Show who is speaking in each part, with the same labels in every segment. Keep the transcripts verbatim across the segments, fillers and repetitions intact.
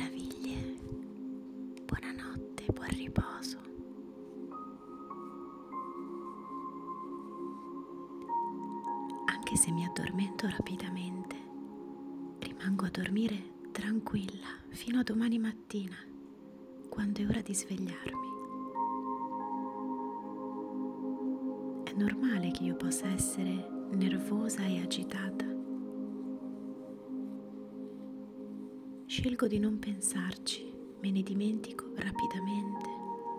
Speaker 1: meraviglie, buonanotte, buon riposo. Anche se mi addormento rapidamente, rimango a dormire tranquilla fino a domani mattina, quando è ora di svegliarmi. È normale che io possa essere nervosa e agitata. Scelgo di non pensarci, me ne dimentico rapidamente.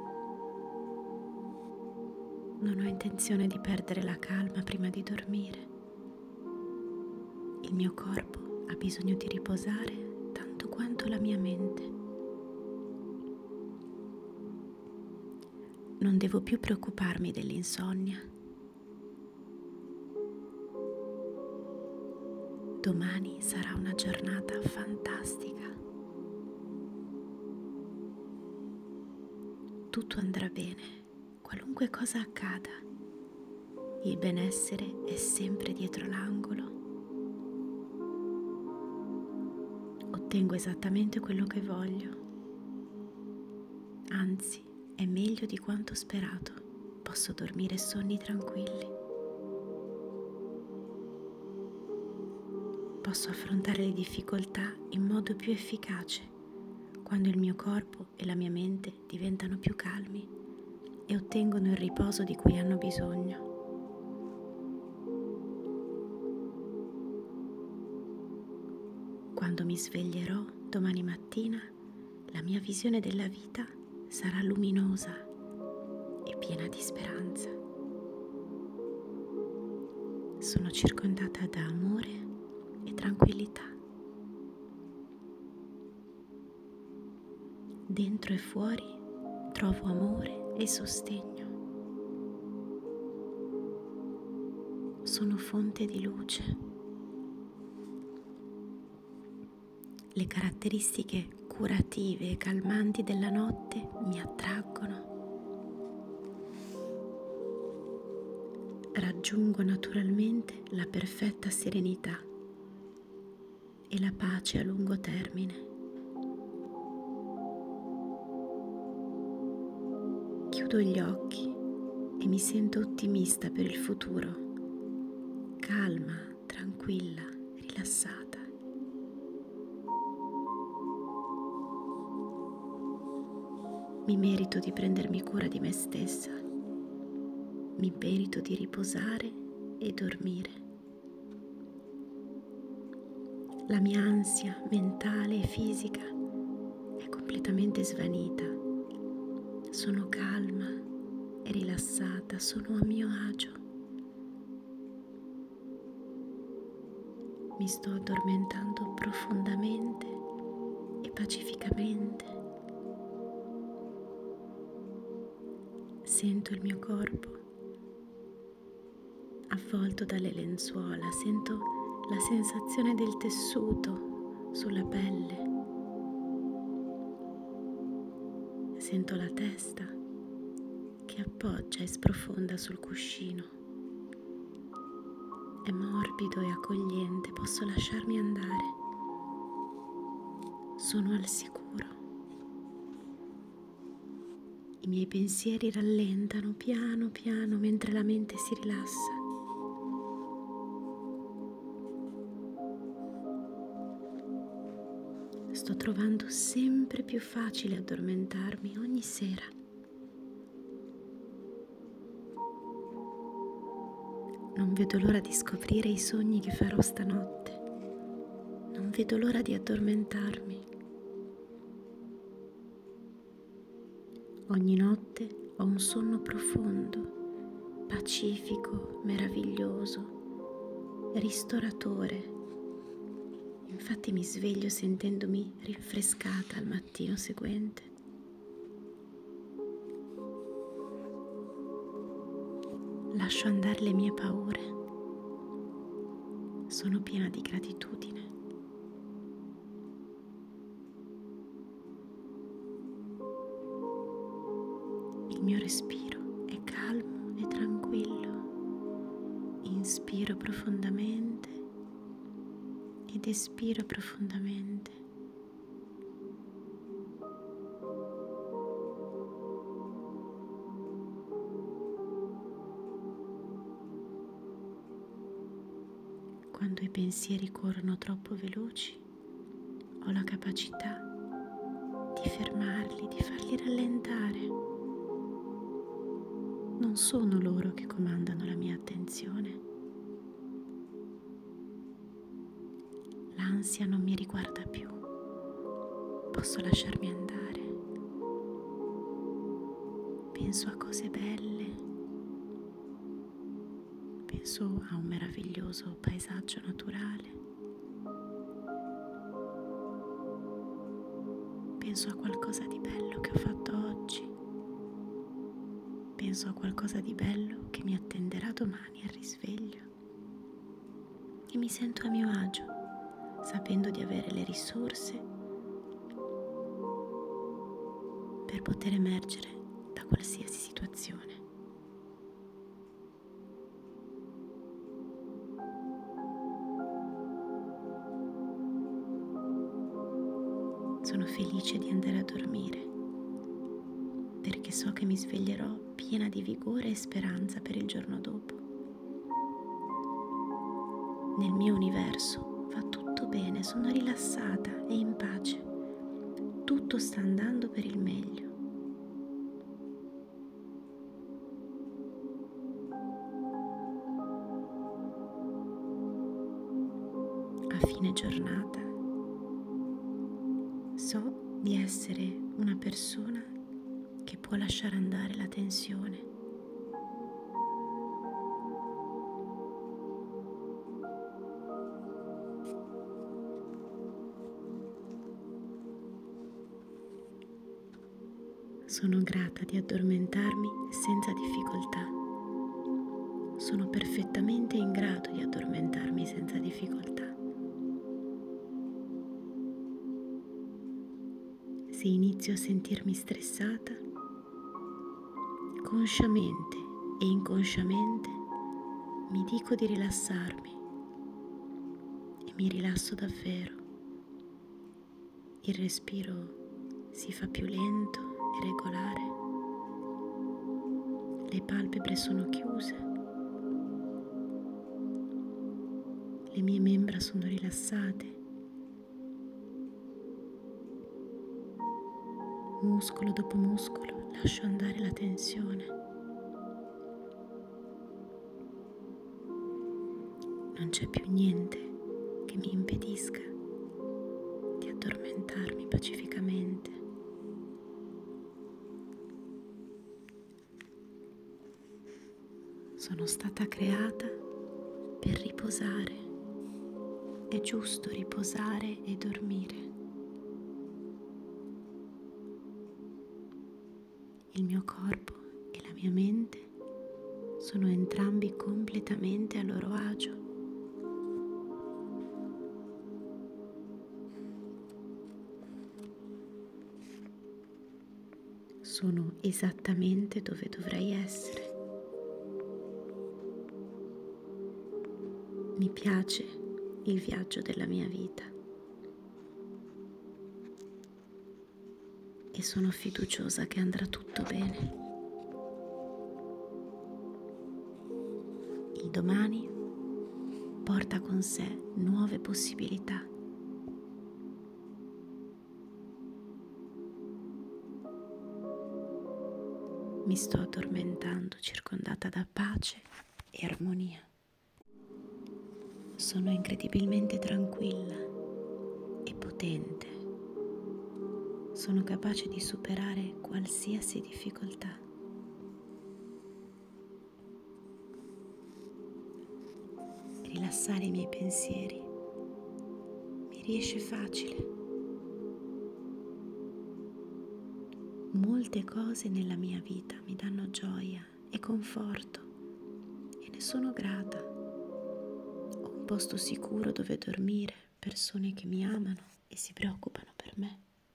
Speaker 1: Non ho intenzione di perdere la calma prima di dormire. Il mio corpo ha bisogno di riposare tanto quanto la mia mente. Non devo più preoccuparmi dell'insonnia. Domani sarà una giornata fantastica. Tutto andrà bene, qualunque cosa accada. Il benessere è sempre dietro l'angolo. Ottengo esattamente quello che voglio. Anzi, è meglio di quanto sperato. Posso dormire sonni tranquilli. Posso affrontare le difficoltà in modo più efficace quando il mio corpo e la mia mente diventano più calmi e ottengono il riposo di cui hanno bisogno. Quando mi sveglierò domani mattina, la mia visione della vita sarà luminosa e piena di speranza. Sono circondata da amore e tranquillità. Dentro e fuori trovo amore e sostegno. Sono fonte di luce. Le caratteristiche curative e calmanti della notte mi attraggono. Raggiungo naturalmente la perfetta serenità e la pace a lungo termine. Chiudo gli occhi e mi sento ottimista per il futuro, calma, tranquilla, rilassata. Mi merito di prendermi cura di me stessa. Mi merito di riposare e dormire. La mia ansia mentale e fisica è completamente svanita. Sono calma e rilassata, sono a mio agio. Mi sto addormentando profondamente e pacificamente. Sento il mio corpo avvolto dalle lenzuola, sento la sensazione del tessuto sulla pelle, sento la testa che appoggia e sprofonda sul cuscino. È morbido e accogliente, posso lasciarmi andare. Sono al sicuro. I miei pensieri rallentano piano piano mentre la mente si rilassa. Sto trovando sempre più facile addormentarmi ogni sera. Non vedo l'ora di scoprire i sogni che farò stanotte. Non vedo l'ora di addormentarmi. Ogni notte ho un sonno profondo, pacifico, meraviglioso, ristoratore. Infatti mi sveglio sentendomi rinfrescata al mattino seguente. Lascio andare le mie paure. Sono piena di gratitudine. Il mio respiro è calmo e tranquillo. Inspiro profondamente ed espiro profondamente. quando i pensieri corrono troppo veloci, ho la capacità di fermarli, di farli rallentare. Non sono loro che comandano la mia attenzione. L'ansia non mi riguarda più. Posso lasciarmi andare. Penso a cose belle. Penso a un meraviglioso paesaggio naturale. Penso a qualcosa di bello che ho fatto oggi. Penso a qualcosa di bello che mi attenderà domani al risveglio. E mi sento a mio agio, sapendo di avere le risorse per poter emergere da qualsiasi situazione. Sono felice di andare a dormire, perché so che mi sveglierò piena di vigore e speranza per il giorno dopo. Nel mio universo va tutto bene, sono rilassata e in pace. Tutto sta andando per il meglio. A fine giornata so di essere una persona che può lasciare andare la tensione. Sono grata di addormentarmi senza difficoltà. Sono perfettamente in grado di addormentarmi senza difficoltà. Se inizio a sentirmi stressata, consciamente e inconsciamente mi dico di rilassarmi e mi rilasso davvero. Il respiro si fa più lento e regolare. Le palpebre sono chiuse. Le mie membra sono rilassate. Muscolo dopo muscolo lascio andare la tensione. Non c'è più niente che mi impedisca di addormentarmi pacificamente. Sono stata creata per riposare. È giusto riposare e dormire. Il mio corpo e la mia mente sono entrambi completamente a loro agio. Sono esattamente dove dovrei essere. Mi piace il viaggio della mia vita e sono fiduciosa che andrà tutto bene. Il domani porta con sé nuove possibilità. Mi sto addormentando circondata da pace e armonia. Sono incredibilmente tranquilla e potente. Sono capace di superare qualsiasi difficoltà. Rilassare i miei pensieri mi riesce facile. Molte cose nella mia vita mi danno gioia e conforto e ne sono grata. Ho un posto sicuro dove dormire, persone che mi amano e si preoccupano per me.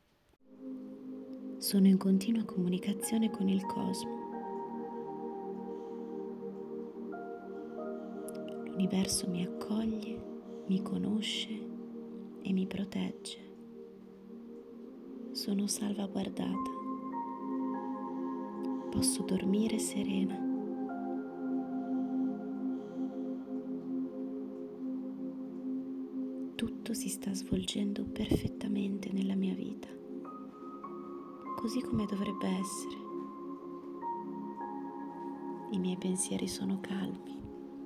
Speaker 1: Sono in continua comunicazione con il cosmo. L'universo mi accoglie, mi conosce e mi protegge. Sono salvaguardata. Posso dormire serena. tutto si sta svolgendo perfettamente nella mia vita, così come dovrebbe essere. I miei pensieri sono calmi.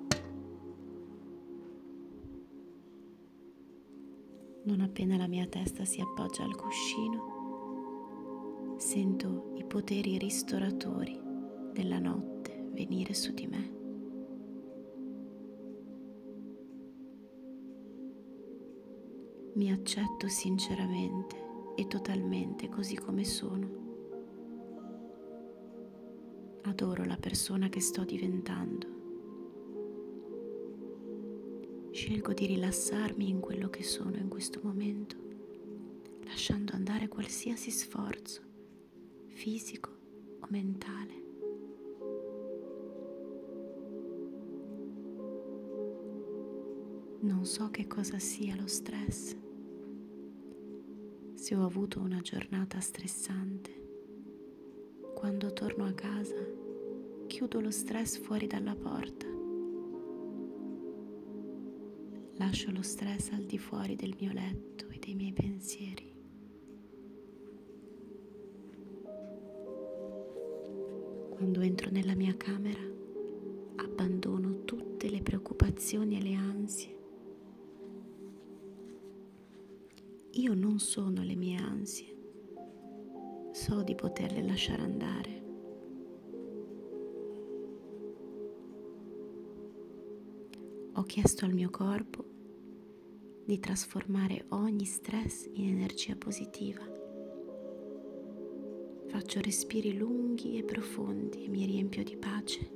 Speaker 1: Non appena la mia testa si appoggia al cuscino, sento i poteri ristoratori della notte venire su di me. Mi accetto sinceramente e totalmente così come sono. Adoro la persona che sto diventando. Scelgo di rilassarmi in quello che sono in questo momento, lasciando andare qualsiasi sforzo, fisico o mentale. Non so che cosa sia lo stress. Se ho avuto una giornata stressante, quando torno a casa, chiudo lo stress fuori dalla porta. Lascio lo stress al di fuori del mio letto e dei miei pensieri. Quando entro nella mia camera, abbandono tutte le preoccupazioni e le ansie. Io non sono le mie ansie. So di poterle lasciare andare. Ho chiesto al mio corpo di trasformare ogni stress in energia positiva. Faccio respiri lunghi e profondi e mi riempio di pace.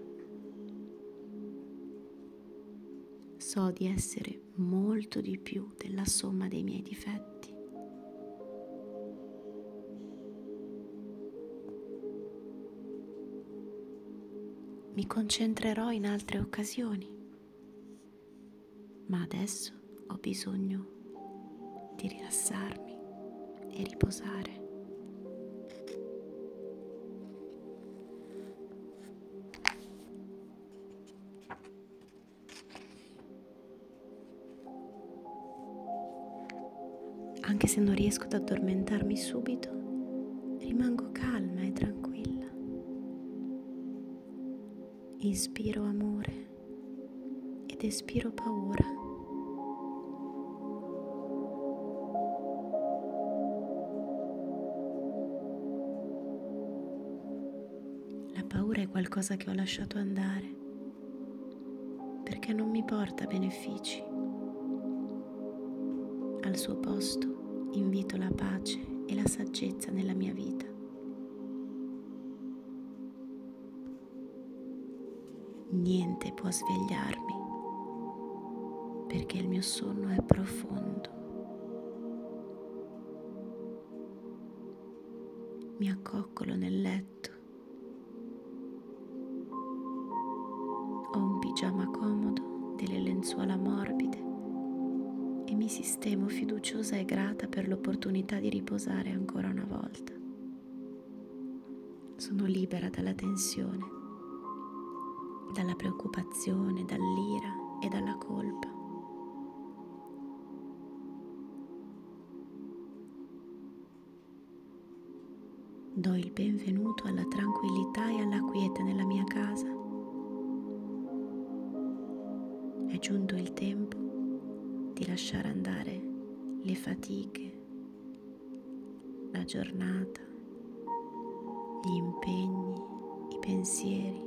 Speaker 1: So di essere molto di più della somma dei miei difetti. Mi concentrerò in altre occasioni, ma adesso ho bisogno di rilassarmi e riposare. Anche se non riesco ad addormentarmi subito, rimango calma e tranquilla. Inspiro amore ed espiro paura. La paura è qualcosa che ho lasciato andare perché non mi porta benefici. Al suo posto invito la pace e la saggezza nella mia vita. Niente può svegliarmi perché il mio sonno è profondo. Mi accoccolo nel letto. Ho un pigiama comodo, delle lenzuola morbide e mi sistemo fiduciosa e grata per l'opportunità di riposare ancora una volta. Sono libera dalla tensione, dalla preoccupazione, dall'ira e dalla colpa. Do il benvenuto alla tranquillità e alla quiete nella mia casa. È giunto il tempo di lasciare andare le fatiche, la giornata, gli impegni, i pensieri.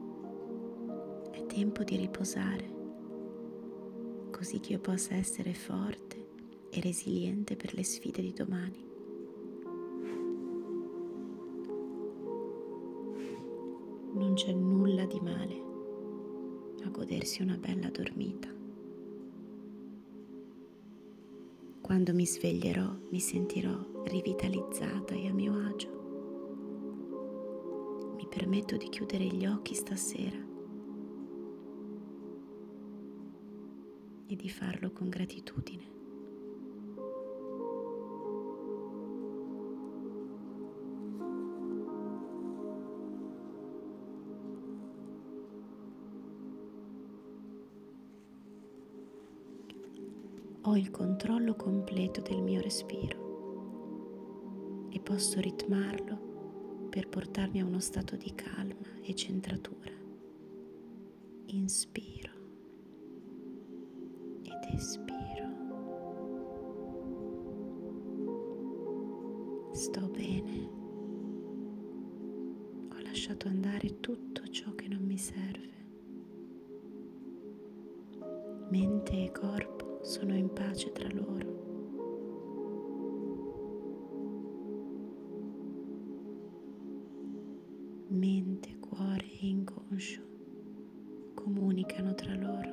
Speaker 1: È tempo di riposare, così che io possa essere forte e resiliente per le sfide di domani. Non c'è nulla di male a godersi una bella dormita. Quando mi sveglierò, mi sentirò rivitalizzata e a mio agio. Mi permetto di chiudere gli occhi stasera e di farlo con gratitudine. Ho il controllo completo del mio respiro e posso ritmarlo per portarmi a uno stato di calma e centratura. Inspiro ed espiro. Sto bene. Ho lasciato andare tutto ciò che non mi serve. Mente e corpo sono in pace tra loro. Mente, cuore e inconscio comunicano tra loro.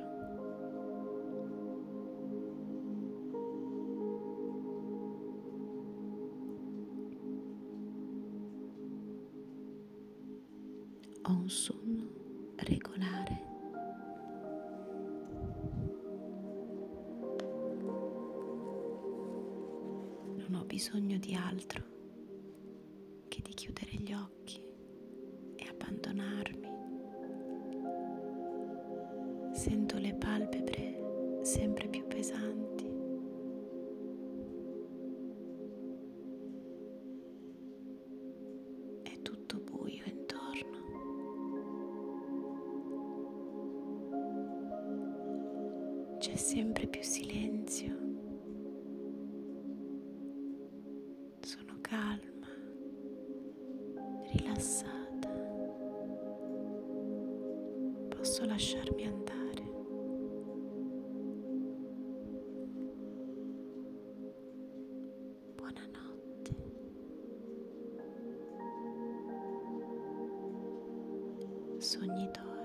Speaker 1: Ho un sonno regolare. Non ho bisogno di altro che di chiudere gli occhi e abbandonarmi. Sento le palpebre sempre più pesanti. È tutto buio intorno. C'è sempre più silenzio. Sono calma, rilassata. Posso lasciarmi andare. Buonanotte. Sogni d'oro.